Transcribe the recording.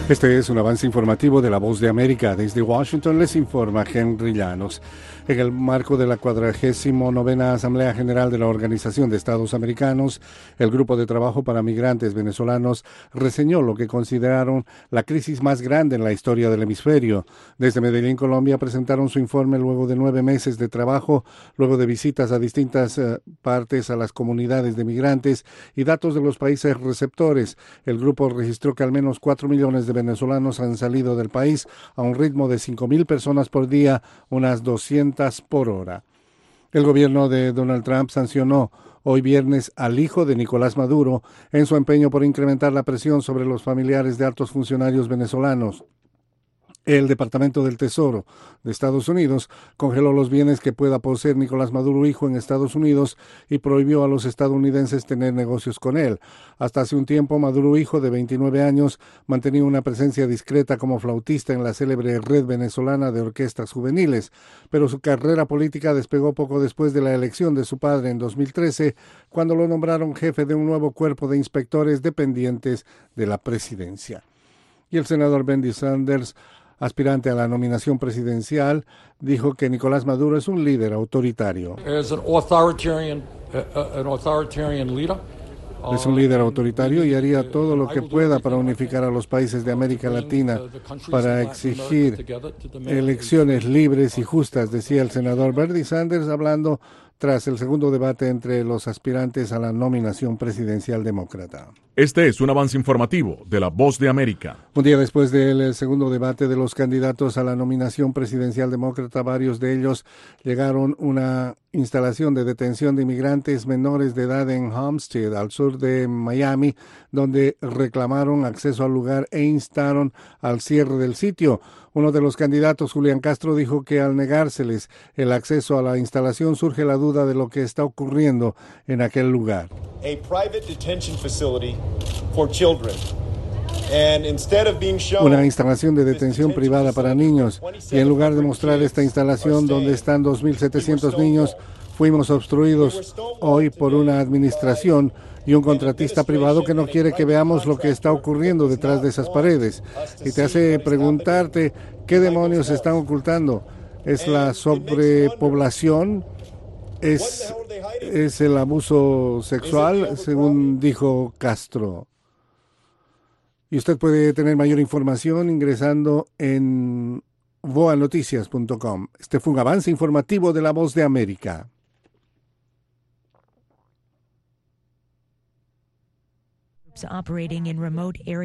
Este es un avance informativo de La Voz de América. Desde Washington les informa Henry Llanos. En el marco de la 49ª Asamblea General de la Organización de Estados Americanos, el Grupo de Trabajo para Migrantes Venezolanos reseñó lo que consideraron la crisis más grande en la historia del hemisferio. Desde Medellín, Colombia, presentaron su informe luego de 9 meses de trabajo, luego de visitas a distintas partes a las comunidades de migrantes y datos de los países receptores. El grupo registró que al menos 4 millones de venezolanos han salido del país a un ritmo de 5,000 personas por día, unas 200 por hora. El gobierno de Donald Trump sancionó hoy viernes al hijo de Nicolás Maduro en su empeño por incrementar la presión sobre los familiares de altos funcionarios venezolanos. El Departamento del Tesoro de Estados Unidos congeló los bienes que pueda poseer Nicolás Maduro hijo en Estados Unidos y prohibió a los estadounidenses tener negocios con él. Hasta hace un tiempo, Maduro hijo, de 29 años, mantenía una presencia discreta como flautista en la célebre red venezolana de orquestas juveniles, pero su carrera política despegó poco después de la elección de su padre en 2013, cuando lo nombraron jefe de un nuevo cuerpo de inspectores dependientes de la presidencia. Y el senador Bernie Sanders, aspirante a la nominación presidencial, dijo que Nicolás Maduro es un líder autoritario. Es un líder autoritario y haría todo lo que pueda para unificar a los países de América Latina, para exigir elecciones libres y justas, decía el senador Bernie Sanders, hablando tras el segundo debate entre los aspirantes a la nominación presidencial demócrata. Este es un avance informativo de La Voz de América. Un día después del segundo debate de los candidatos a la nominación presidencial demócrata, varios de ellos llegaron a una instalación de detención de inmigrantes menores de edad en Homestead, al sur de Miami, donde reclamaron acceso al lugar e instaron al cierre del sitio. Uno de los candidatos, Julián Castro, dijo que al negárseles el acceso a la instalación surge la duda de lo que está ocurriendo en aquel lugar. Una instalación de detención privada para niños, y en lugar de mostrar esta instalación donde están 2.700 niños, fuimos obstruidos hoy por una administración y un contratista privado que no quiere que veamos lo que está ocurriendo detrás de esas paredes. Y te hace preguntarte qué demonios están ocultando. ¿Es la sobrepoblación? ¿Es el abuso sexual? Según dijo Castro. Y usted puede tener mayor información ingresando en voanoticias.com. Este fue un avance informativo de La Voz de América. Operating in remote areas.